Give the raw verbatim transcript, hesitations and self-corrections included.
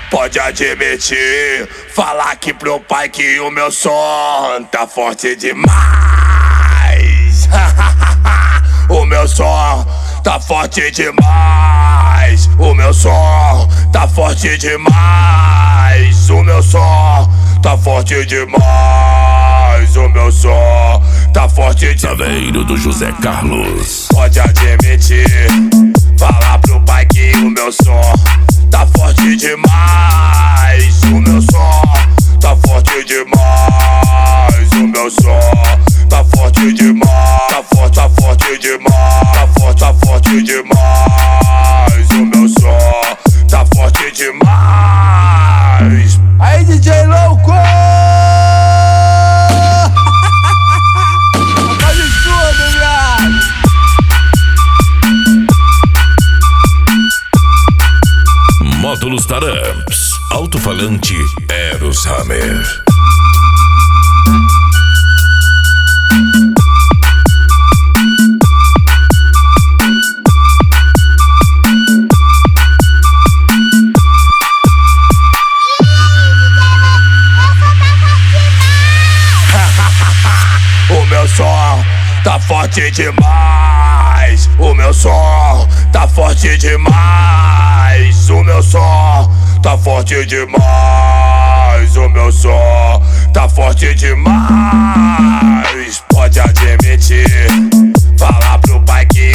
pode admitir. Falar aqui pro pai que o meu som tá forte demais. O meu som tá forte demais. O meu som tá forte demais. O meu som tá forte demais. O meu som tá forte demais. Saveiro do José Carlos. Pode admitir. Falar pro pai que o meu som tá forte demais. O meu som tá forte demais. O meu som tá forte demais. Tá forte, tá forte demais. Tá forte, tá forte demais. O meu som tá forte demais. Aí, D J louco! Faz tudo, viado! Módulos Taramps. Alto-falante Eros Hammer. O meu som tá forte demais. O meu som tá forte demais. O meu som tá forte demais. O meu som tá forte demais. Pode admitir. Falar pro pai que